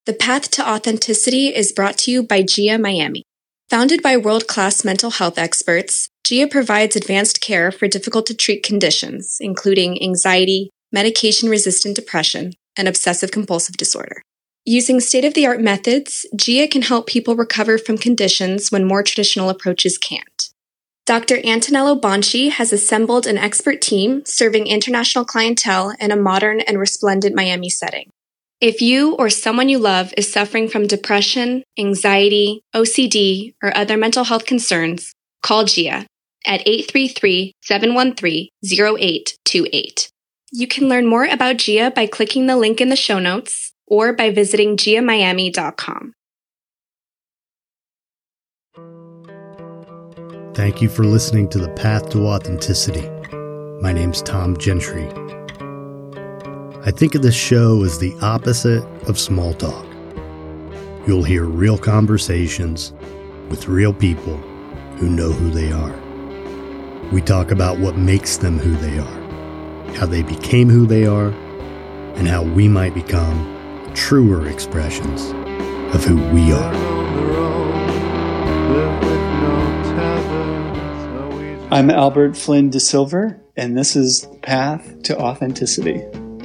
The Path to Authenticity is brought to you by GIA Miami. Founded by world-class mental health experts, GIA provides advanced care for difficult-to-treat conditions, including anxiety, medication-resistant depression, and obsessive-compulsive disorder. Using state-of-the-art methods, GIA can help people recover from conditions when more traditional approaches can't. Dr. Antonello Bonci has assembled an expert team serving international clientele in a modern and resplendent Miami setting. If you or someone you love is suffering from depression, anxiety, OCD, or other mental health concerns, call GIA at 833-713-0828. You can learn more about GIA by clicking the link in the show notes or by visiting giamiami.com. Thank you for listening to The Path to Authenticity. My name's Tom Gentry. I think of this show as the opposite of small talk. You'll hear real conversations with real people who know who they are. We talk about what makes them who they are, how they became who they are, and how we might become truer expressions of who we are. I'm Albert Flynn De Silver, and this is The Path to Authenticity.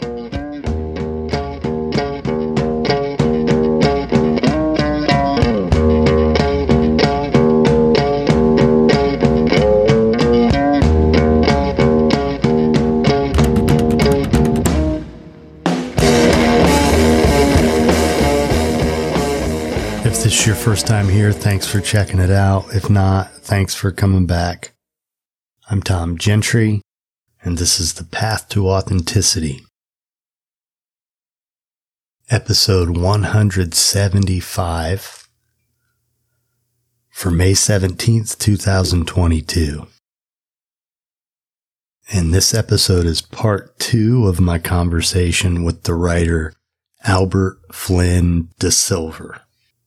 If this is your first time here, thanks for checking it out. If not, thanks for coming back. I'm Tom Gentry, and this is The Path to Authenticity. Episode 175 for May 17th, 2022. And this episode is part 2 of my conversation with the writer Albert Flynn De Silver.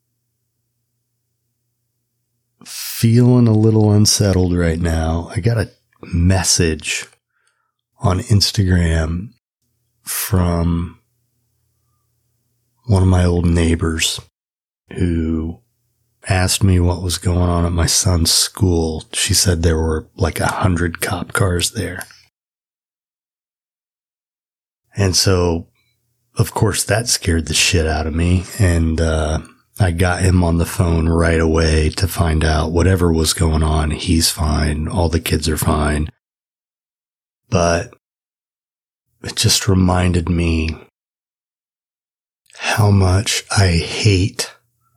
Feeling a little unsettled right now. I got a message on Instagram from one of my old neighbors who asked me what was going on at my son's school. She said there were like 100 cop cars there. And so, of course, that scared the shit out of me. And, I got him on the phone right away to find out whatever was going on. He's fine. All the kids are fine. But it just reminded me how much I hate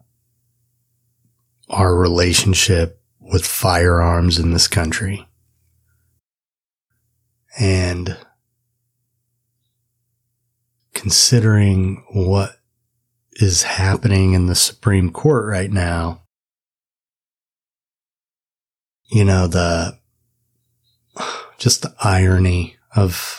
our relationship with firearms in this country. And considering what is happening in the Supreme Court right now, you know, just the irony of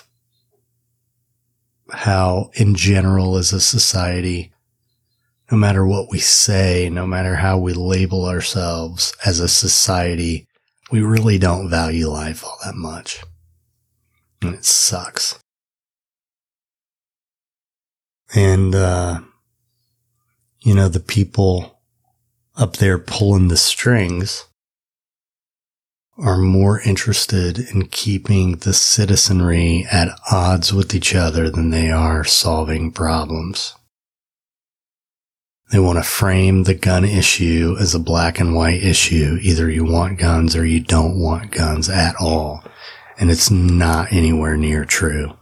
how in general as a society, no matter what we say, no matter how we label ourselves as a society, we really don't value life all that much. And it sucks. And, you know, the people up there pulling the strings are more interested in keeping the citizenry at odds with each other than they are solving problems. They want to frame the gun issue as a black and white issue. Either you want guns or you don't want guns at all. And it's not anywhere near true.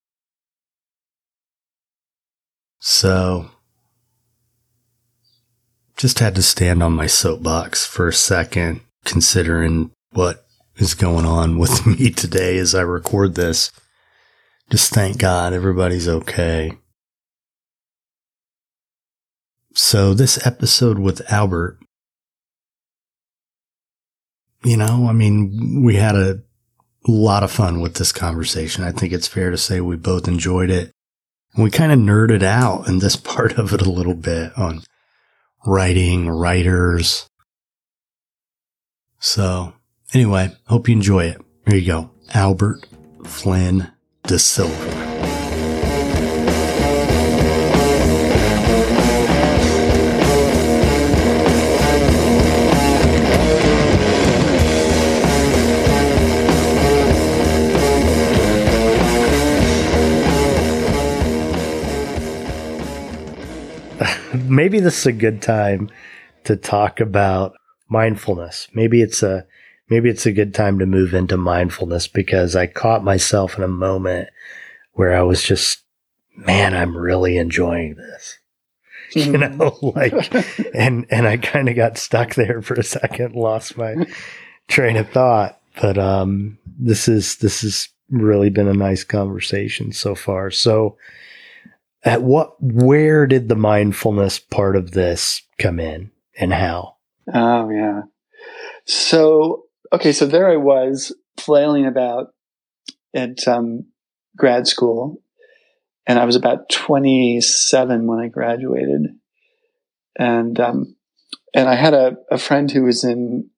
So, just had to stand on my soapbox for a second, considering what is going on with me today as I record this. Just thank God everybody's okay. So this episode with Albert, you know, I mean, we had a lot of fun with this conversation. I think it's fair to say we both enjoyed it. And we kind of nerded out in this part of it a little bit on writing, writers. So anyway, hope you enjoy it. Here you go. Albert Flynn De Silver. maybe this is a good time to talk about mindfulness. Maybe it's a good time to move into mindfulness, because I caught myself in a moment where I was just, man, I'm really enjoying this. You know, like, and I kind of got stuck there for a second, lost my train of thought. But this has really been a nice conversation so far. So, where did the mindfulness part of this come in, and how? Oh yeah. So there I was flailing about at grad school. And I was about 27 when I graduated, and I had a friend who was in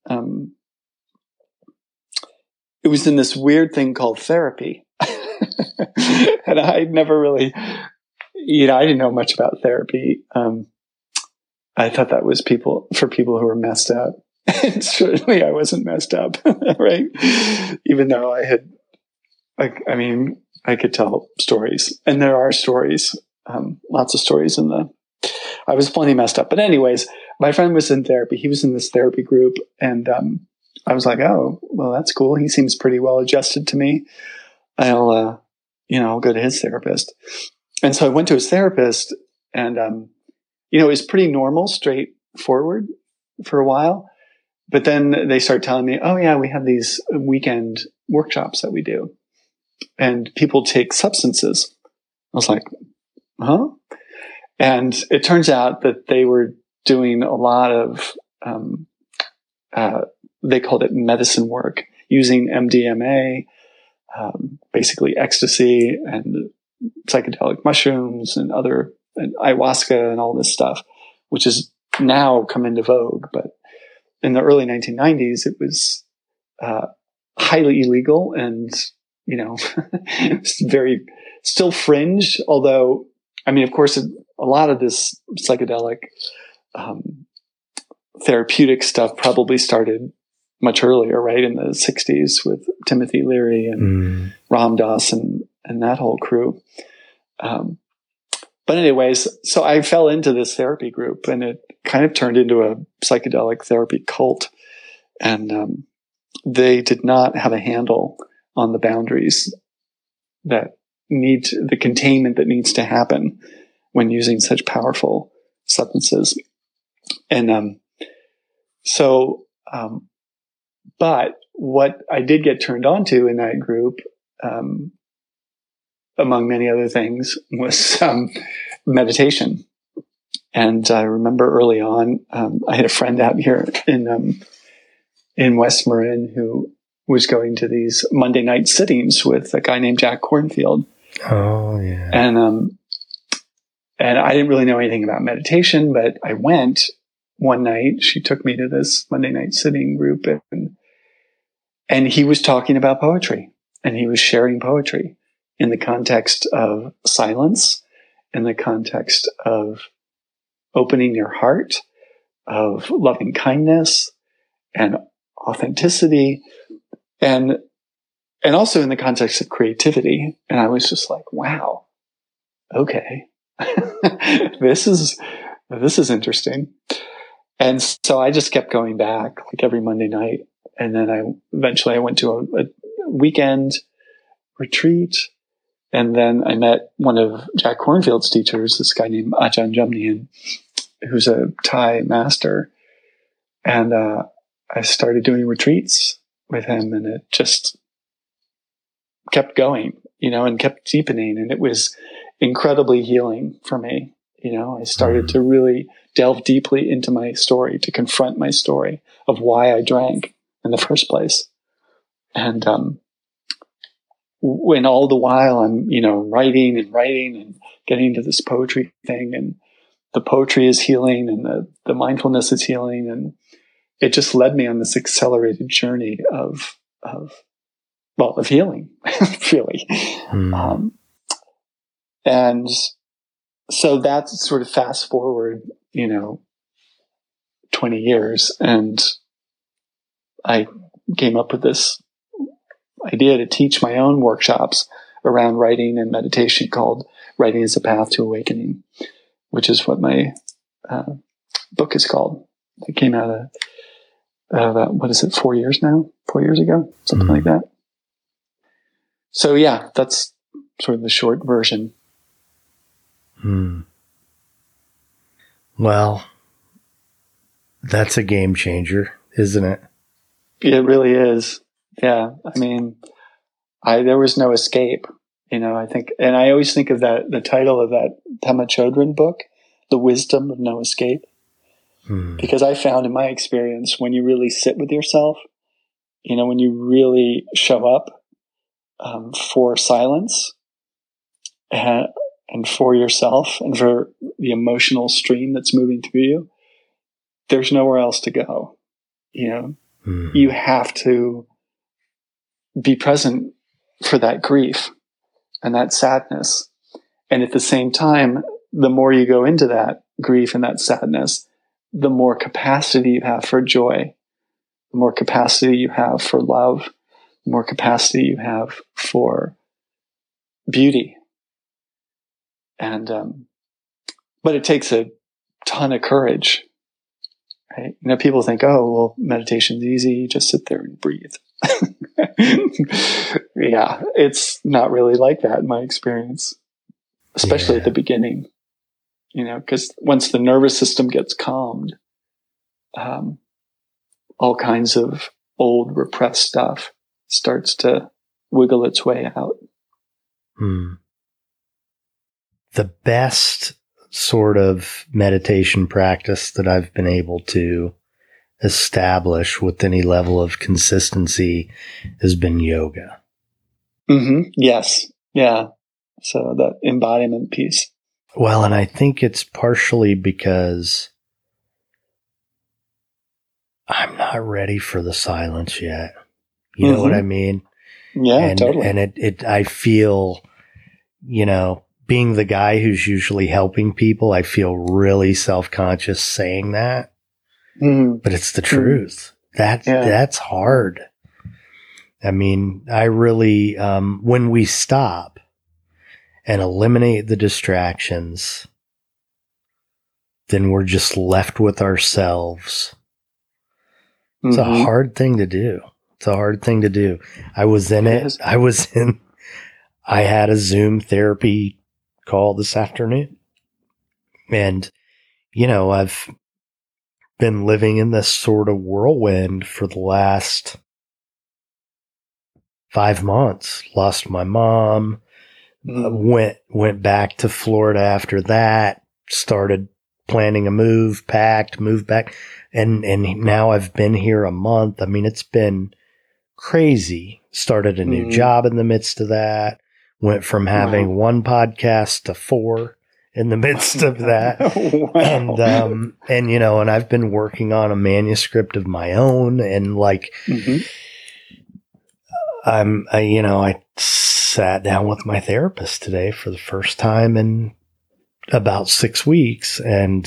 it was in this weird thing called therapy, and I'd never really, I didn't know much about therapy. I thought that was for people who were messed up, and certainly I wasn't messed up, right? Even though I had, I could tell stories, and there are stories, lots of stories I was plenty messed up. But anyways, my friend was in therapy. He was in this therapy group, and I was like, oh, well, that's cool. He seems pretty well adjusted to me. I'll go to his therapist. And so I went to his therapist, and, it was pretty normal, straightforward for a while. But then they start telling me, oh yeah, we have these weekend workshops that we do, and people take substances. I was like, huh? And it turns out that they were doing a lot of, they called it medicine work, using MDMA, basically ecstasy and psychedelic mushrooms and ayahuasca and all this stuff, which is now come into vogue. But in the early 1990s, it was highly illegal, and it's very still fringe. Although, of course, a lot of this psychedelic therapeutic stuff probably started much earlier, right, in the 60s with Timothy Leary and Ram Dass and that whole crew. But anyways, so I fell into this therapy group, and it kind of turned into a psychedelic therapy cult. And they did not have a handle on the boundaries the containment that needs to happen when using such powerful substances. And but what I did get turned on to in that group, among many other things, was meditation. And I remember early on, I had a friend out here in West Marin who was going to these Monday night sittings with a guy named Jack Kornfield. Oh yeah. And I didn't really know anything about meditation, but I went one night. She took me to this Monday night sitting group, and he was talking about poetry, and he was sharing poetry in the context of silence, in the context of opening your heart, of loving kindness and authenticity, and also in the context of creativity. And I was just like, wow, okay, this is interesting. And so I just kept going back like every Monday night. And then eventually I went to a weekend retreat. And then I met one of Jack Kornfield's teachers, this guy named Ajahn Jumnian, who's a Thai master. And I started doing retreats with him, and it just kept going, and kept deepening. And it was incredibly healing for me. I started to really delve deeply into my story, to confront my story of why I drank in the first place. And when all the while I'm, writing and getting into this poetry thing, and the poetry is healing, and the mindfulness is healing, and it just led me on this accelerated journey of healing, really. And so that's sort of fast forward, 20 years, and I came up with this idea to teach my own workshops around writing and meditation called Writing as a Path to Awakening. which is what my book is called. It came out about, what is it, 4 years now? 4 years ago? Something like that. So yeah, that's sort of the short version. Well, that's a game changer, isn't it? It really is. Yeah. I mean, there was no escape, I think, and I always think of the title of that Pema Chodron book, The Wisdom of No Escape, because I found in my experience, when you really sit with yourself, when you really show up for silence and for yourself and for the emotional stream that's moving through you, there's nowhere else to go. You have to be present for that grief and that sadness. And at the same time, the more you go into that grief and that sadness, the more capacity you have for joy, the more capacity you have for love, the more capacity you have for beauty. And, but it takes a ton of courage, right? People think, oh, well, meditation's easy. You just sit there and breathe. Yeah, it's not really like that in my experience, especially at the beginning, because once the nervous system gets calmed, all kinds of old repressed stuff starts to wiggle its way out. The best sort of meditation practice that I've been able to establish with any level of consistency has been yoga. Yes. Yeah. So that embodiment piece. Well, and I think it's partially because I'm not ready for the silence yet. You know what I mean? Yeah, totally. And I feel, being the guy who's usually helping people, I feel really self-conscious saying that. But it's the truth. That's hard. I mean, I really, when we stop and eliminate the distractions, then we're just left with ourselves. It's a hard thing to do. I was in it. I had a Zoom therapy call this afternoon. And, I've been living in this sort of whirlwind for the last 5 months. Lost my mom, went back to Florida after that, started planning a move, moved back. And now I've been here a month. I mean, it's been crazy. Started a new job in the midst of that. Went from having one podcast to 4 in the midst of that. Wow. And I've been working on a manuscript of my own, and I sat down with my therapist today for the first time in about 6 weeks. And,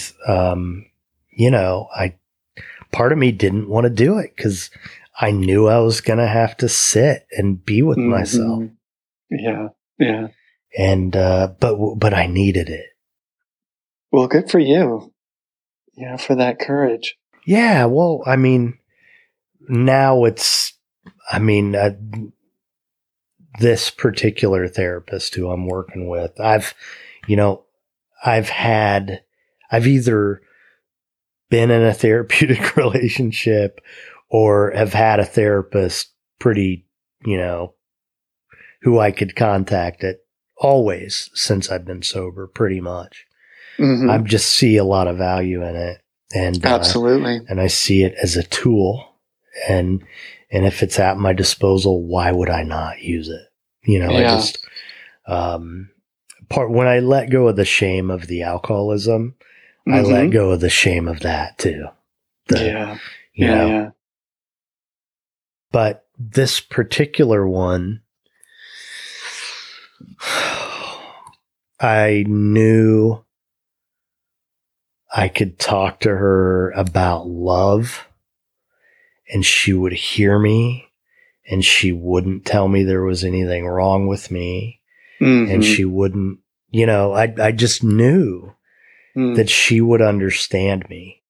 part of me didn't want to do it because I knew I was going to have to sit and be with myself. Yeah. Yeah. And, but I needed it. Well, good for you. For that courage. Yeah. Well, I mean, now this particular therapist who I'm working with, I've either been in a therapeutic relationship or have had a therapist pretty, who I could contact it always since I've been sober, pretty much. I just see a lot of value in it. And absolutely. And I see it as a tool, and if it's at my disposal, why would I not use it? I just, when I let go of the shame of the alcoholism, I let go of the shame of that too. But this particular one, I knew I could talk to her about love and she would hear me and she wouldn't tell me there was anything wrong with me. And she wouldn't, I just knew. that she would understand me.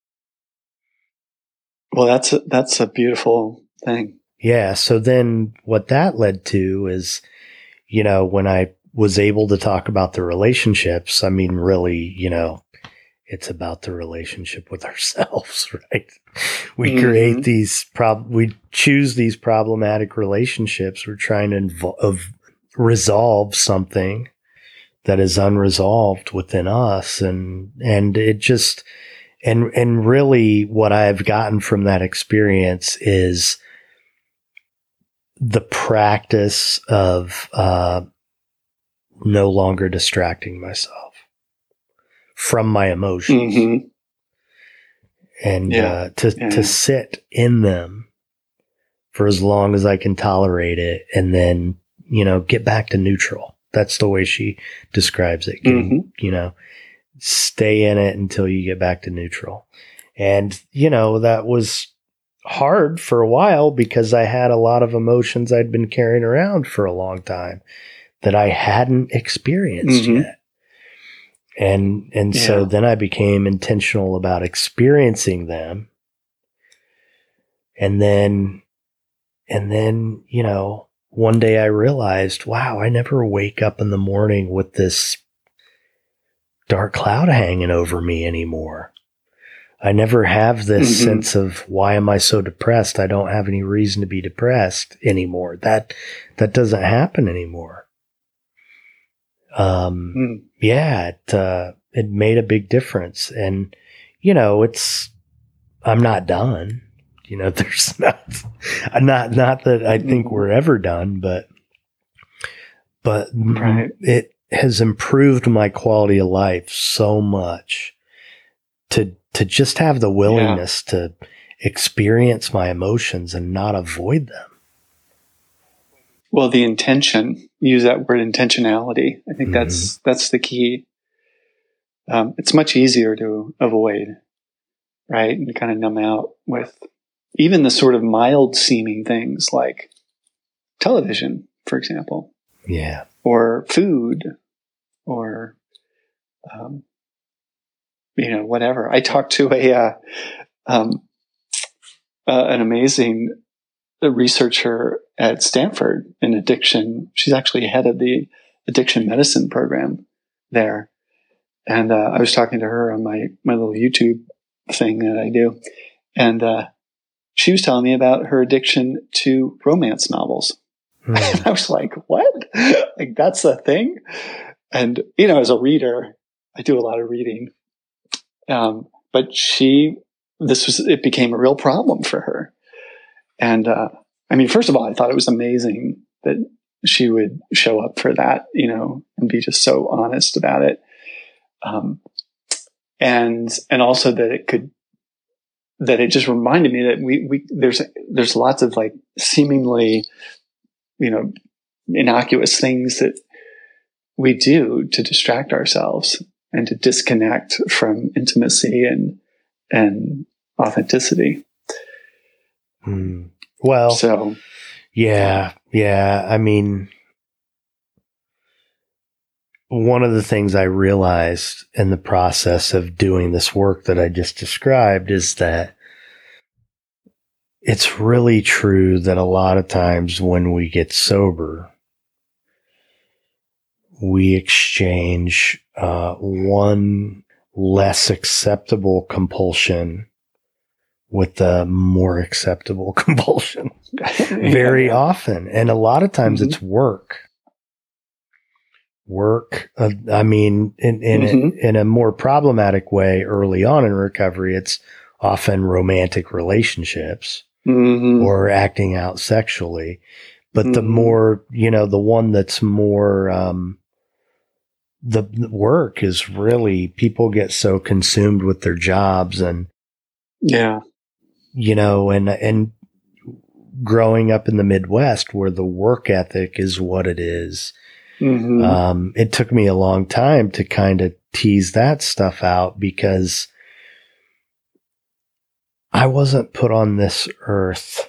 Well, that's a beautiful thing. Yeah. So then what that led to is, when I was able to talk about the relationships, I mean, really, it's about the relationship with ourselves, right? We create we choose these problematic relationships. We're trying to resolve something that is unresolved within us. And it just, and really what I've gotten from that experience is the practice of, no longer distracting myself from my emotions and to sit in them for as long as I can tolerate it, and then get back to neutral. That's the way she describes it. Stay in it until you get back to neutral. And that was hard for a while because I had a lot of emotions I'd been carrying around for a long time that I hadn't experienced yet. And so then I became intentional about experiencing them. And then, one day I realized, wow, I never wake up in the morning with this dark cloud hanging over me anymore. I never have this sense of, why am I so depressed? I don't have any reason to be depressed anymore. That doesn't happen anymore. It made a big difference. And, I'm not done. There's not that I think we're ever done, but right. It has improved my quality of life so much to just have the willingness to experience my emotions and not avoid them. Well, the intention, use that word intentionality. I think that's the key. It's much easier to avoid, right? And kind of numb out with even the sort of mild seeming things like television, for example. Yeah. Or food or, whatever. I talked to an amazing researcher at Stanford in addiction. She's actually head of the addiction medicine program there. And I was talking to her on my little YouTube thing that I do. And she was telling me about her addiction to romance novels. And I was like, what? Like, that's a thing? And, as a reader, I do a lot of reading. But it became a real problem for her. And, first of all, I thought it was amazing that she would show up for that, and be just so honest about it. And also that it just reminded me that there's lots of like seemingly, innocuous things that we do to distract ourselves and to disconnect from intimacy and authenticity. Well, so yeah. One of the things I realized in the process of doing this work that I just described is that it's really true that a lot of times when we get sober, we exchange one less acceptable compulsion with a more acceptable compulsion very often. And a lot of times it's work. In a more problematic way early on in recovery, it's often romantic relationships or acting out sexually. But the more, the one that's more, the work is really, people get so consumed with their jobs and, and growing up in the Midwest where the work ethic is what it is. It took me a long time to kind of tease that stuff out because I wasn't put on this earth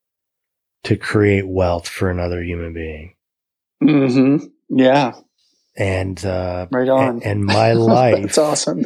to create wealth for another human being. Yeah. And right on. And my life, that's awesome.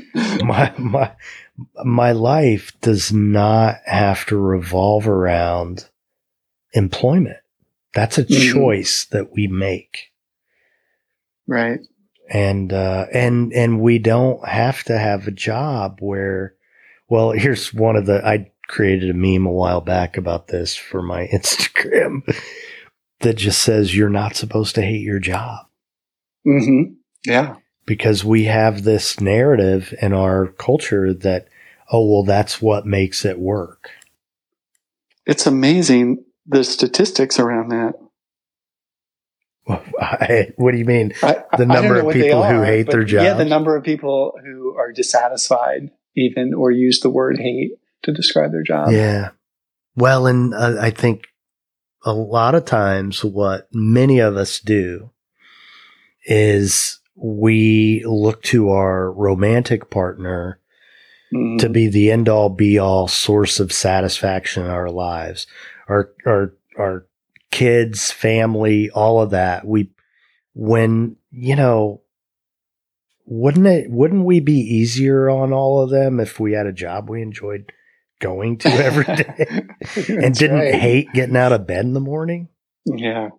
my life does not have to revolve around employment. That's a choice that we make. Right. And we don't have to have a job where, well, here's I created a meme a while back about this for my Instagram that just says you're not supposed to hate your job. Mm-hmm. Yeah. Because we have this narrative in our culture that, oh, well, that's what makes it work. It's amazing the statistics around that. What do you mean? The number of people who hate their job? Yeah, the number of people who are dissatisfied even, or use the word hate to describe their job. Yeah. Well, and I think a lot of times what many of us do is we look to our romantic partner to be the end all be all source of satisfaction in our lives. Our kids, family, all of that. Wouldn't we be easier on all of them if we had a job we enjoyed going to every day and didn't hate getting out of bed in the morning? Yeah.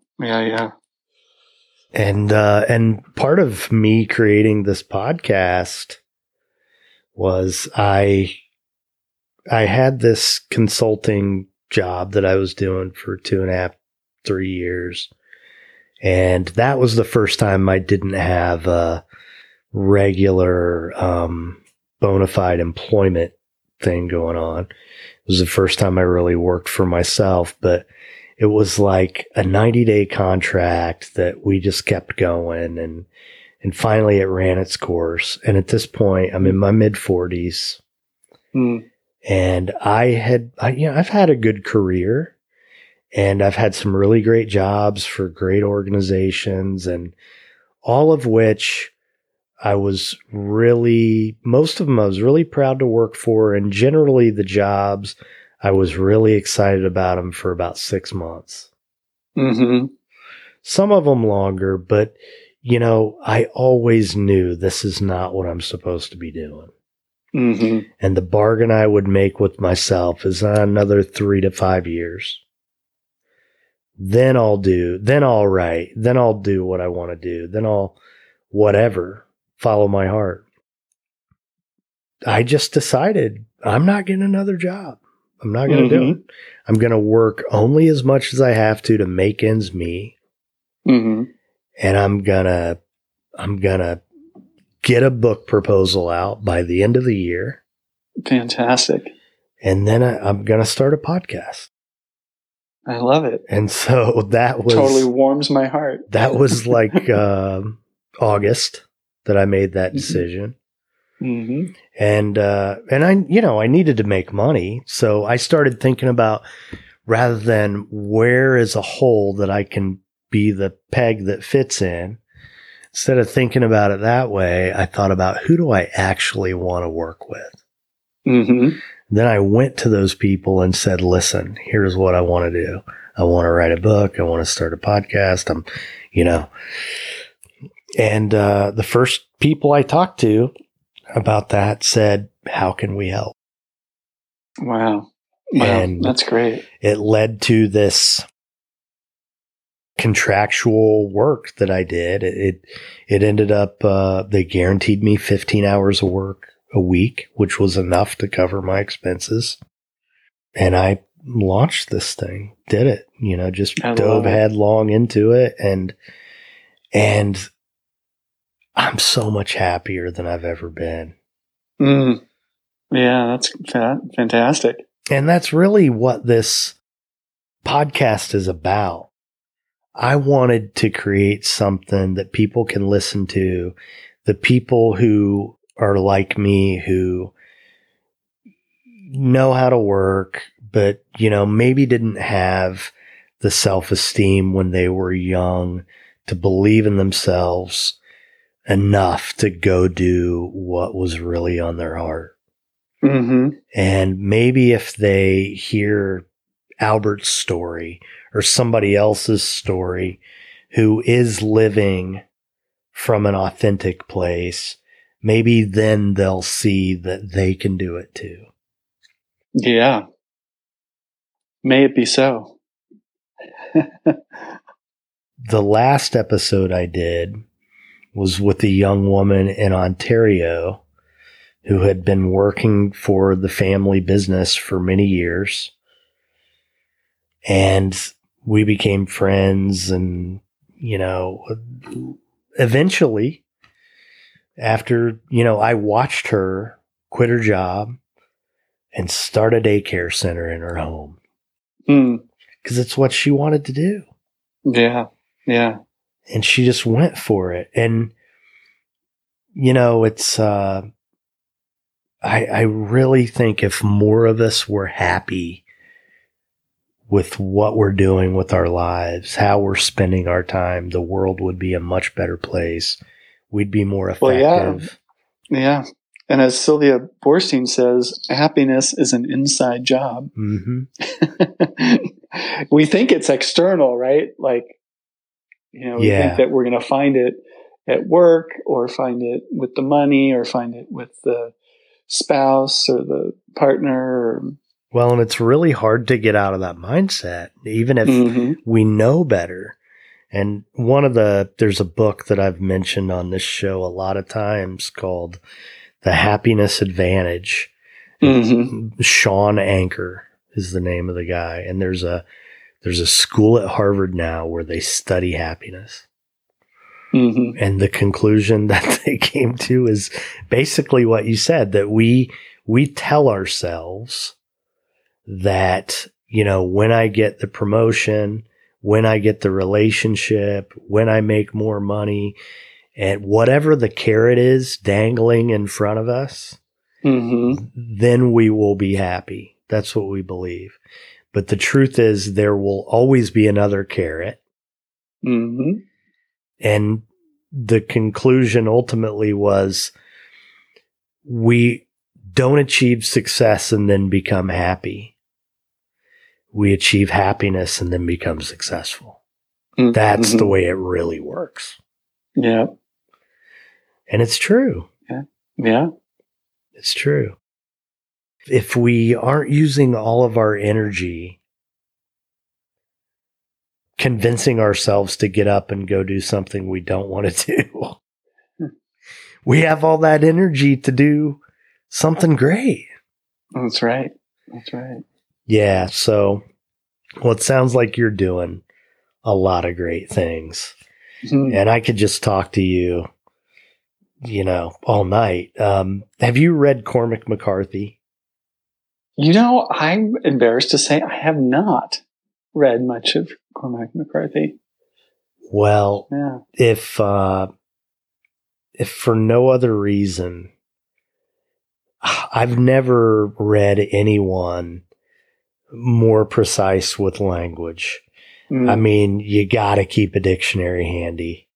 And part of me creating this podcast was I had this consulting job that I was doing for 2.5, 3 years. And that was the first time I didn't have a regular, bona fide employment thing going on. It was the first time I really worked for myself, but it was like a 90-day contract that we just kept going, and finally it ran its course. And at this point, I'm in my mid-40s, and I've had a good career, and I've had some really great jobs for great organizations, and all of which most of them I was really proud to work for, and generally the jobs I was really excited about them for about 6 months. Mm-hmm. Some of them longer, but I always knew this is not what I'm supposed to be doing. Mm-hmm. And the bargain I would make with myself is another 3 to 5 years. Then I'll do what I want to do. Then I'll follow my heart. I just decided I'm not getting another job. I'm not going to do it. I'm going to work only as much as I have to make ends meet. Mm-hmm. And I'm going to get a book proposal out by the end of the year. Fantastic. And then I'm going to start a podcast. I love it. And so that was totally warms my heart. That was like August that I made that decision. Mm-hmm. And I needed to make money. So I started thinking about, rather than where is a hole that I can be the peg that fits in, instead of thinking about it that way, I thought about, who do I actually want to work with? Mm-hmm. Then I went to those people and said, listen, here's what I want to do. I want to write a book. I want to start a podcast. And the first people I talked to about that said, how can we help? Wow. And that's great. It led to this contractual work that I did. It ended up, they guaranteed me 15 hours of work a week, which was enough to cover my expenses. And I launched this thing, did it, just dove headlong into it. And I'm so much happier than I've ever been. Yeah, that's fantastic. And that's really what this podcast is about. I wanted to create something that people can listen to, the people who are like me, who know how to work, but, maybe didn't have the self-esteem when they were young to believe in themselves enough to go do what was really on their heart. Mm-hmm. And maybe if they hear Albert's story or somebody else's story who is living from an authentic place, maybe then they'll see that they can do it too. Yeah. May it be so. The last episode I did was with a young woman in Ontario who had been working for the family business for many years. And we became friends, and, eventually, after, I watched her quit her job and start a daycare center in her home. Because it's what she wanted to do. Yeah. Yeah. And she just went for it. And, it's, I really think if more of us were happy with what we're doing with our lives, how we're spending our time, the world would be a much better place. We'd be more effective. Well, yeah. And as Sylvia Boorstein says, happiness is an inside job. Mm-hmm. We think it's external, right? Like, we think that we're going to find it at work, or find it with the money, or find it with the spouse or the partner. Well, and it's really hard to get out of that mindset, even if we know better. And there's a book that I've mentioned on this show a lot of times called The Happiness Advantage. Sean Anker is the name of the guy. And there's a school at Harvard now where they study happiness. And the conclusion that they came to is basically what you said, that we tell ourselves that, when I get the promotion, when I get the relationship, when I make more money, and whatever the carrot is dangling in front of us, then we will be happy. That's what we believe. But the truth is there will always be another carrot. And the conclusion ultimately was we don't achieve success and then become happy. We achieve happiness and then become successful. That's the way it really works. Yeah. And it's true. Yeah. It's true. If we aren't using all of our energy convincing ourselves to get up and go do something we don't want to do, we have all that energy to do something great. That's right. Yeah. So, well, it sounds like you're doing a lot of great things. And I could just talk to you, all night. Have you read Cormac McCarthy? I'm embarrassed to say I have not read much of Cormac McCarthy. Well, if for no other reason, I've never read anyone more precise with language. I mean, you got to keep a dictionary handy.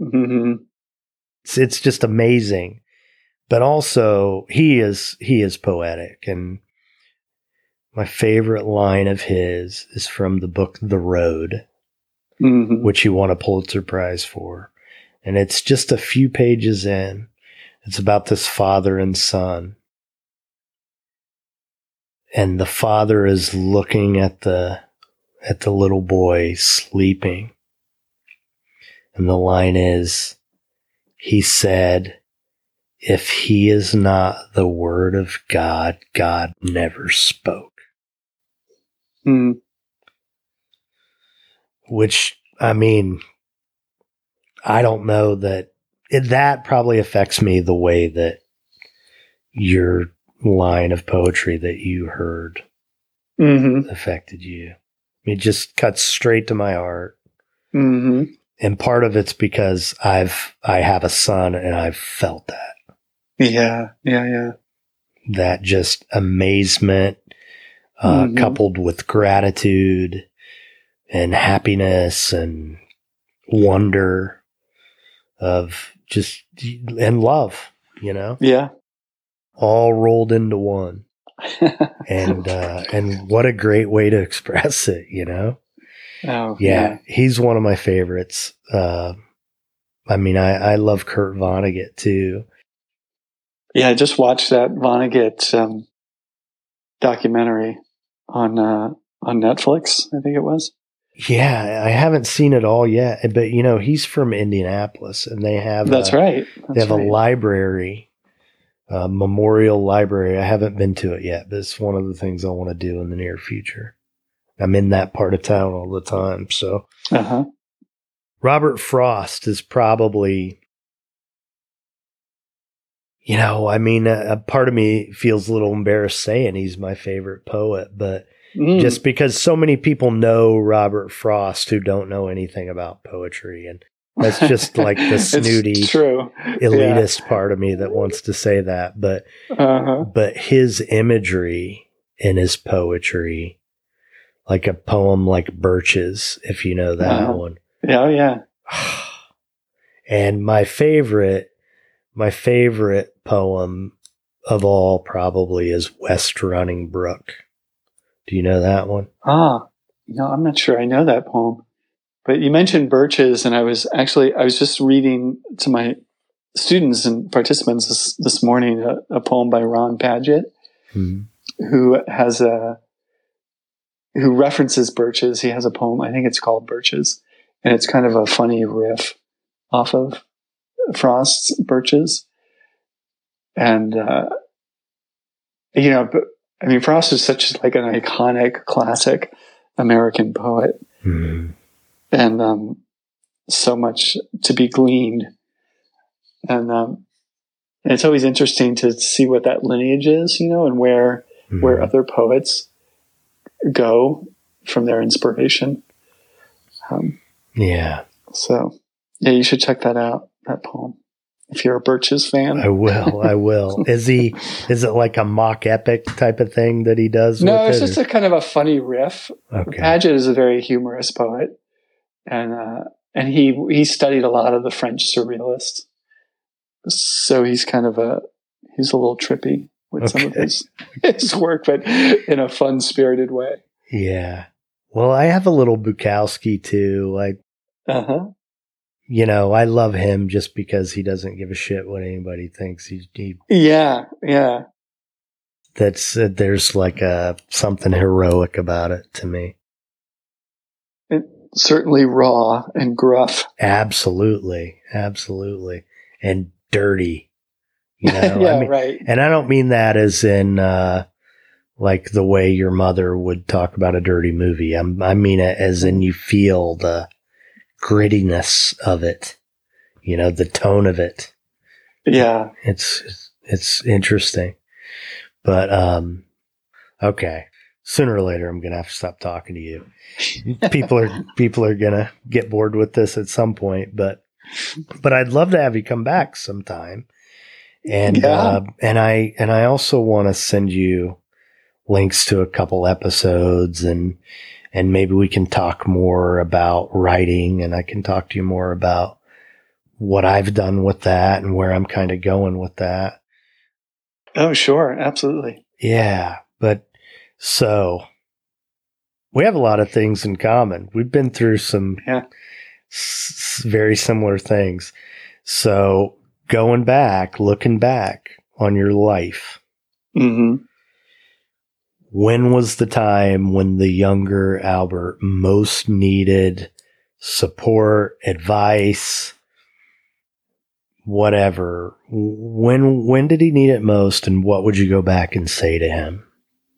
It's just amazing. But also, he is poetic. And my favorite line of his is from the book The Road, which he won a Pulitzer Prize for. And it's just a few pages in. It's about this father and son. And the father is looking at the little boy sleeping. And the line is, he said, if he is not the word of God, God never spoke. Which, I mean, I don't know that that probably affects me the way that your line of poetry that you heard affected you. It just cuts straight to my heart. And part of it's because I have a son and I've felt that. Yeah. That just amazement, coupled with gratitude and happiness and wonder of just, and love, Yeah. all rolled into one. And what a great way to express it, Oh, Yeah. He's one of my favorites. I mean, I love Kurt Vonnegut too. Yeah, I just watched that Vonnegut documentary on Netflix, I think it was. Yeah, I haven't seen it all yet, but he's from Indianapolis, and they have That's right. They have a library, a memorial library. I haven't been to it yet, but it's one of the things I want to do in the near future. I'm in that part of town all the time, so. Robert Frost is probably, a part of me feels a little embarrassed saying he's my favorite poet, but just because so many people know Robert Frost who don't know anything about poetry. And that's just like the snooty, elitist part of me that wants to say that. But his imagery in his poetry, like a poem like Birches, if you know that one. Yeah, yeah. And my favorite poem of all probably is West Running Brook. Do you know that one? I'm not sure I know that poem. But you mentioned Birches, and I was just reading to my students and participants this morning a poem by Ron Padgett, who references Birches. He has a poem, I think it's called Birches, and it's kind of a funny riff off of Frost's Birches. And Frost is such like an iconic, classic American poet, and so much to be gleaned. And it's always interesting to see what that lineage is, and where other poets go from their inspiration. So, you should check that out, that poem, if you're a Birches fan. I will. Is it like a mock epic type of thing that he does? No, it's just a kind of a funny riff. Okay. Padgett is a very humorous poet, and he studied a lot of the French surrealists. So he's a little trippy with some of his work, but in a fun-spirited way. Yeah. Well, I have a little Bukowski too. I love him just because he doesn't give a shit what anybody thinks. Yeah. There's like something heroic about it to me. It's certainly raw and gruff. Absolutely. And dirty. Right. And I don't mean that as in like the way your mother would talk about a dirty movie. I mean it as in you feel the grittiness of it, the tone of it. Yeah. It's interesting. But, okay. Sooner or later, I'm going to have to stop talking to you. People are going to get bored with this at some point, but I'd love to have you come back sometime. And, and I also want to send you links to a couple episodes and maybe we can talk more about writing, and I can talk to you more about what I've done with that and where I'm kind of going with that. Oh, sure. Absolutely. Yeah. But so we have a lot of things in common. We've been through some very similar things. So looking back on your life, when was the time when the younger Albert most needed support, advice, whatever? When did he need it most, and what would you go back and say to him?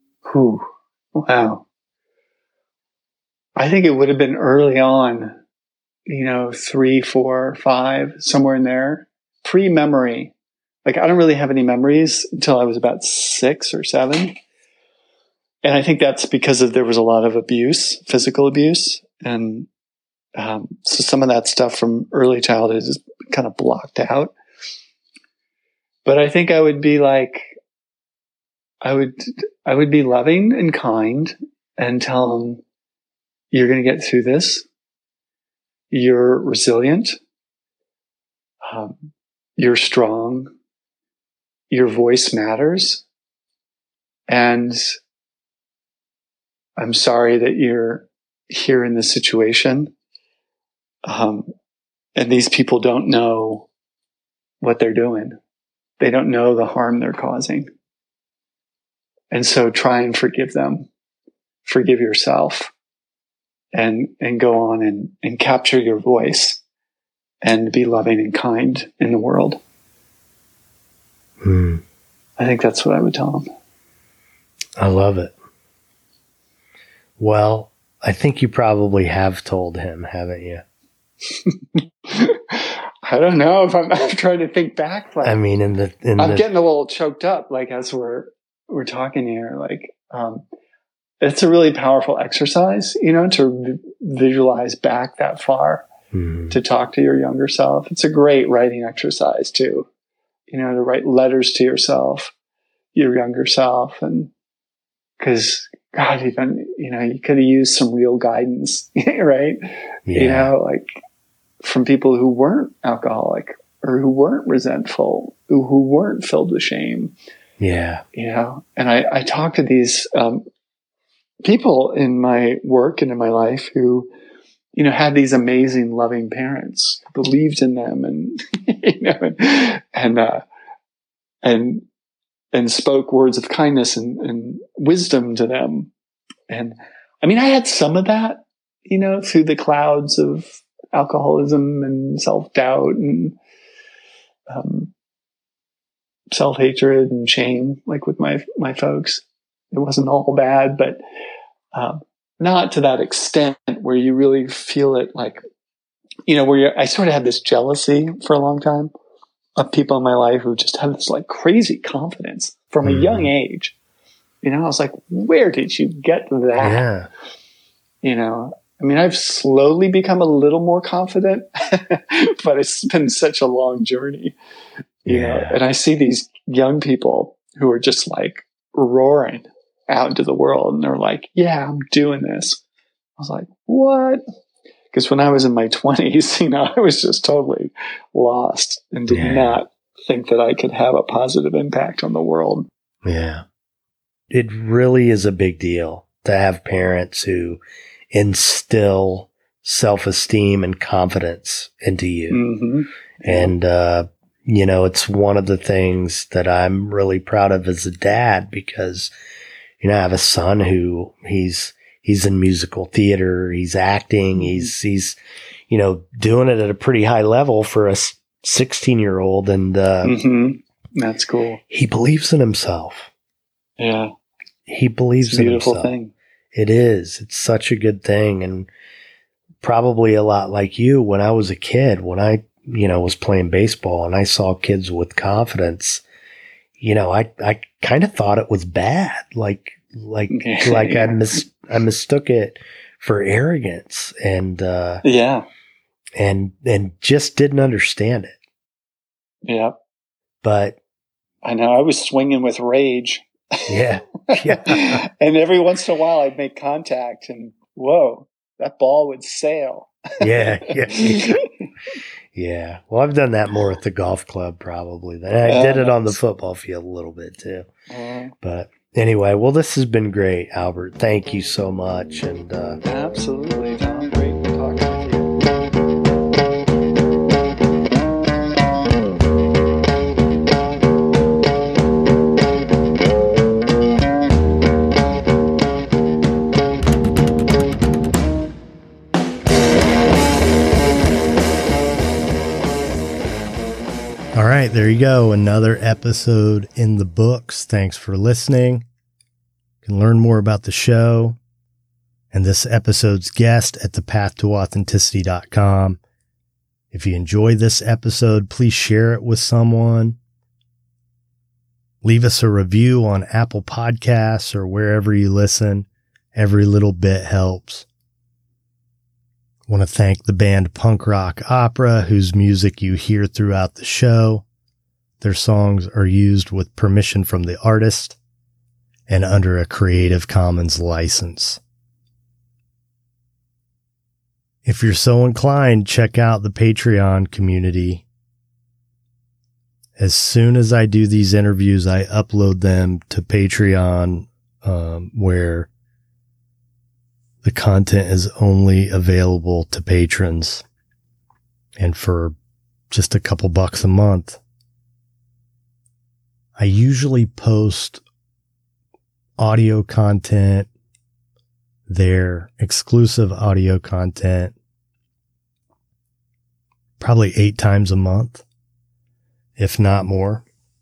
Wow. I think it would have been early on, 3, 4, 5, somewhere in there. Pre-memory. Like, I don't really have any memories until I was about 6 or 7. And I think that's because there was a lot of abuse, physical abuse. And so some of that stuff from early childhood is kind of blocked out. But I think I would be like, I would be loving and kind and tell them, you're going to get through this. You're resilient. You're strong. Your voice matters. And I'm sorry that you're here in this situation. And And these people don't know what they're doing. They don't know the harm they're causing. And so try and forgive them. Forgive yourself. And go on and capture your voice and be loving and kind in the world. I think that's what I would tell them. I love it. Well, I think you probably have told him, haven't you? I don't know if I'm trying to think back. Like, I mean, I'm getting a little choked up, like as we're talking here. Like, it's a really powerful exercise, to visualize back that far, to talk to your younger self. It's a great writing exercise too, to write letters to yourself, your younger self, and because God, even you could have used some real guidance, right? Yeah. Like from people who weren't alcoholic or who weren't resentful, who weren't filled with shame. Yeah. And I talk to these people in my work and in my life who, had these amazing, loving parents, believed in them, and spoke words of kindness and wisdom to them. And I mean, I had some of that, through the clouds of alcoholism and self-doubt and self-hatred and shame, like with my folks. It wasn't all bad, but not to that extent where you really feel it, like, I sort of had this jealousy for a long time of people in my life who just had this like crazy confidence from a young age. I was like, where did you get that? Yeah. I mean, I've slowly become a little more confident, but it's been such a long journey, and I see these young people who are just like roaring out into the world, and they're like, yeah, I'm doing this. I was like, what? Because when I was in my 20s, I was just totally lost and did not think that I could have a positive impact on the world. Yeah. It really is a big deal to have parents who instill self-esteem and confidence into you. Mm-hmm. And, it's one of the things that I'm really proud of as a dad because, I have a son who he's in musical theater, he's acting, he's doing it at a pretty high level for a 16-year-old. And, that's cool. He believes in himself. Yeah. He believes in himself. It's a beautiful thing. It is. It's such a good thing. And probably a lot like you, when I was a kid, when I, was playing baseball and I saw kids with confidence, I kind of thought it was bad. Like I mistook it for arrogance and just didn't understand it. Yeah. But I know I was swinging with rage. Yeah. Yeah. And every once in a while I'd make contact and whoa, that ball would sail. Yeah. Yeah. Well, I've done that more at the golf club probably. I did it on the football field a little bit too. But anyway, well, this has been great, Albert. Thank you so much. And absolutely, Tom. Great talking with you. All right, there you go. Another episode in the books. Thanks for listening. You can learn more about the show and this episode's guest at thepathtooauthenticity.com. If you enjoyed this episode, please share it with someone. Leave us a review on Apple Podcasts or wherever you listen. Every little bit helps. I want to thank the band Punk Rock Opera, whose music you hear throughout the show. Their songs are used with permission from the artist and under a Creative Commons license. If you're so inclined, check out the Patreon community. As soon as I do these interviews, I upload them to Patreon, where the content is only available to patrons. And for just a couple bucks a month, I usually post audio content, their exclusive audio content, probably 8 times a month, if not more.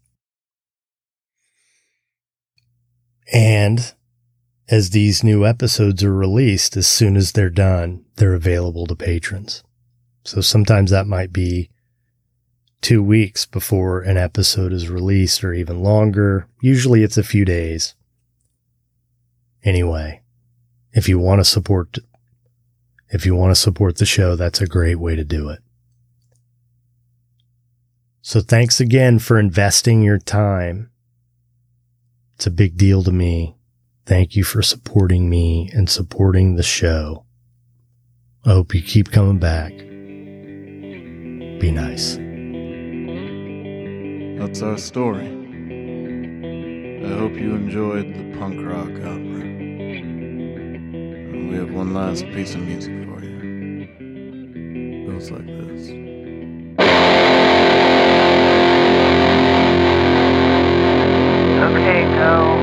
And as these new episodes are released, as soon as they're done, they're available to patrons. So sometimes that might be 2 weeks before an episode is released, or even longer. Usually it's a few days. Anyway, if you want to support the show, that's a great way to do it. So thanks again for investing your time. It's a big deal to me. Thank you for supporting me and supporting the show. I hope you keep coming back. Be nice. That's our story. I hope you enjoyed the punk rock opera. We have one last piece of music for you. It goes like this. Okay, go.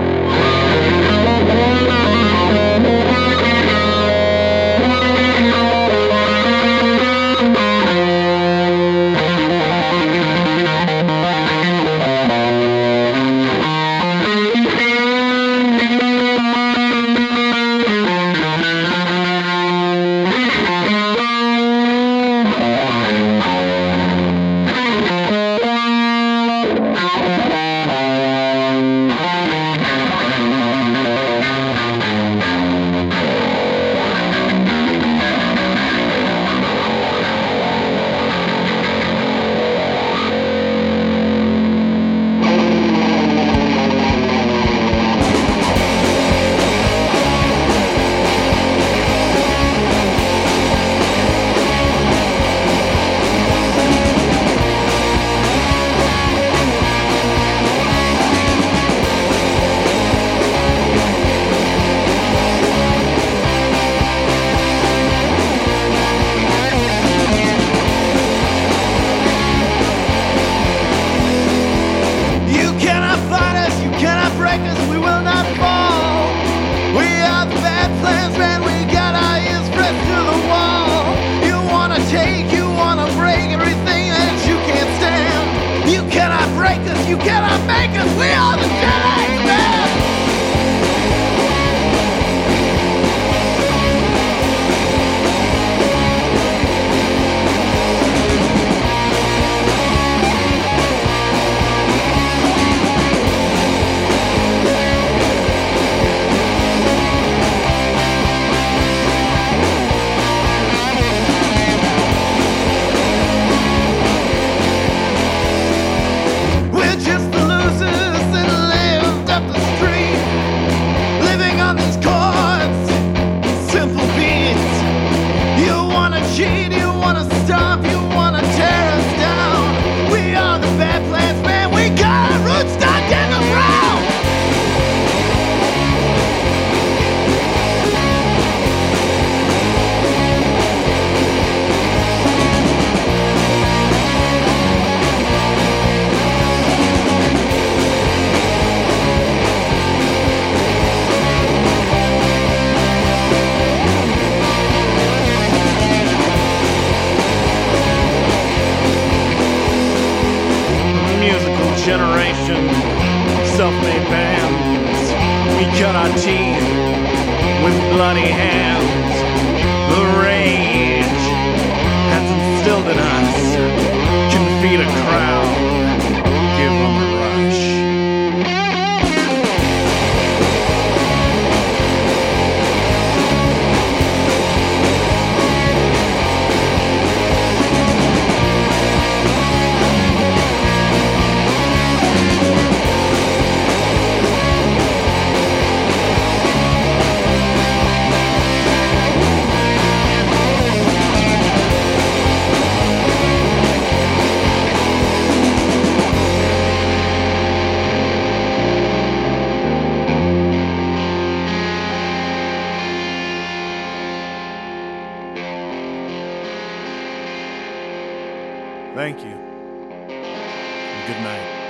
Generation, self-made bands. We cut our teeth with bloody hands. The rage has instilled in us. Can feed a crowd, give them a rush. Thank you. And good night.